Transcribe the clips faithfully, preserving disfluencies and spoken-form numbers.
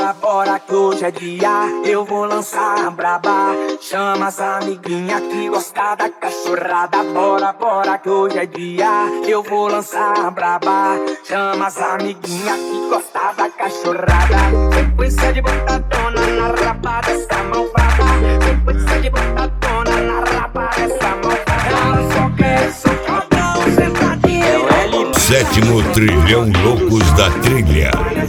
bora, bora que hoje é dia. Eu vou lançar a braba. Chama as amiguinhas que gostam da cachorrada. Bora, bora que hoje é dia. Eu vou lançar a braba. Chama as amiguinhas que gostam da cachorrada. Sequência de botadona na rapa dessa malvada. Sequência de botadona na rapa dessa malvada. Ela só quer socadão, sentadinha. Sétimo Trilhão Loucos da Trilha.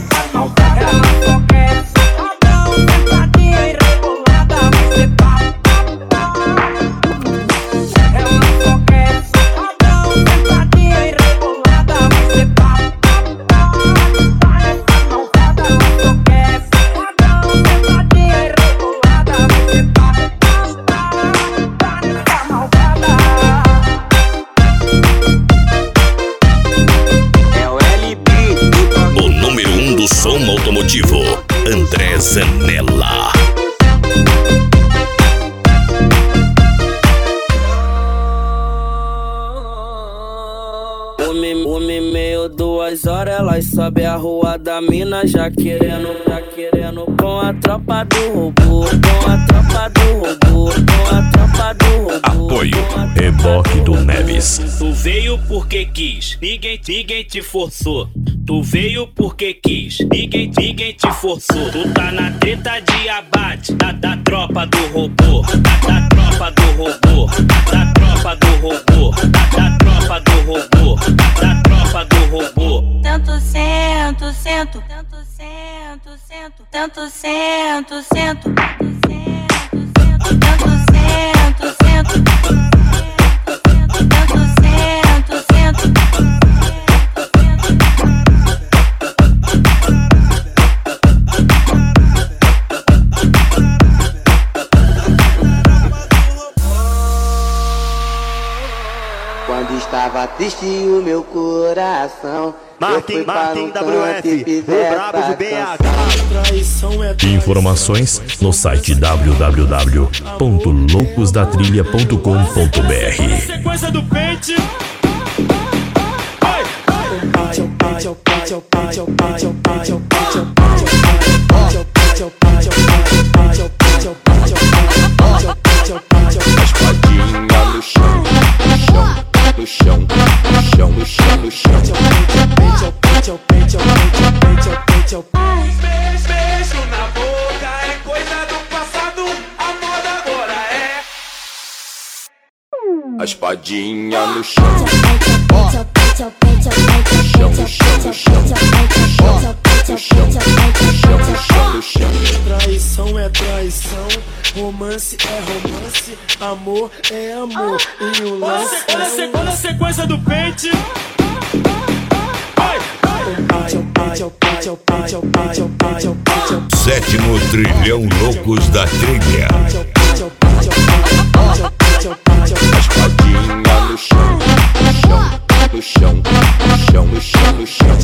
Som automotivo, André Zanella. Uma e meia, duas horas, elas sobe a rua da mina, já querendo, já querendo, com a tropa do robô, com a tropa do robô, com a tropa do robô. Apoio, Reboque do Neves. Tu veio porque quis, ninguém, ninguém te forçou. Tu veio porque quis, ninguém, ninguém te forçou. Tu tá na treta de abate, da, da tropa do robô, da, da tropa do robô, da tropa do robô, da, da tropa do robô, da tropa do robô. Tanto sento, sento, tanto sento, sento, tanto sento, sento, tanto sento, tanto sento, sento, tanto sento, sento. Quando estava triste o meu coração, Martin, Martin W F, o brabo do B H. Informações no site w w w ponto loucos da trilha ponto com ponto b r. Sequência do pente. Espadinha no chão, no chão, no chão, no chão, no chão, no chão. Beijo na boca é coisa do passado, a moda agora é. A espadinha no chão, no chão, no chão, no chão, no chão, no chão, no chão, no chão. Traição é traição, romance é romance, amor é amor. E o lance é um... Olha a sequência do pente. Sétimo Trilhão Loucos da Trilha. A espadinha no chão, no chão, no chão, no chão, no chão, no chão.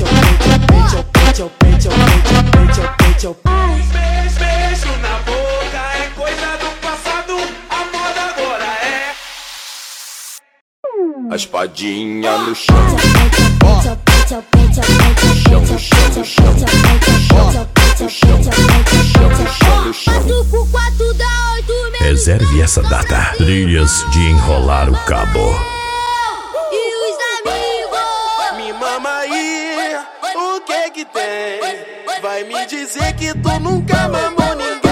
Beijo na boca é coisa do passado, a moda agora é. A espadinha no chão, no chão, no chão, no chão, no chão, no chão, no chão, no chão. Reserve essa data. Trilhas de enrolar o cabo. Me mama aí, o que que tem? Vai me dizer que tu nunca mamou ninguém.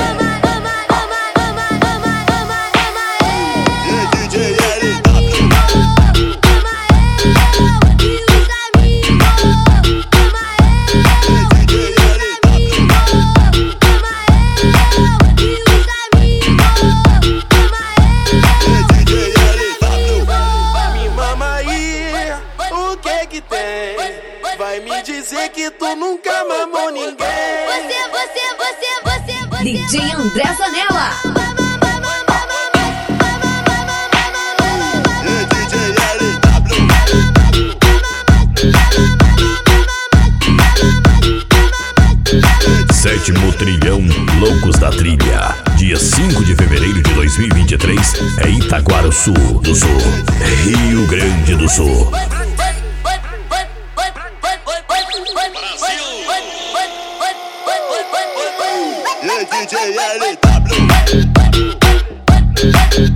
Vai me dizer que tu nunca mamou ninguém. Você, você, você, você, você. D J André Zanella. Sétimo Trilhão Loucos da Trilha. Dia cinco de fevereiro de dois mil e vinte e três é Itaguaçu do Sul, Rio Grande do Sul. Brasil. E D J L W.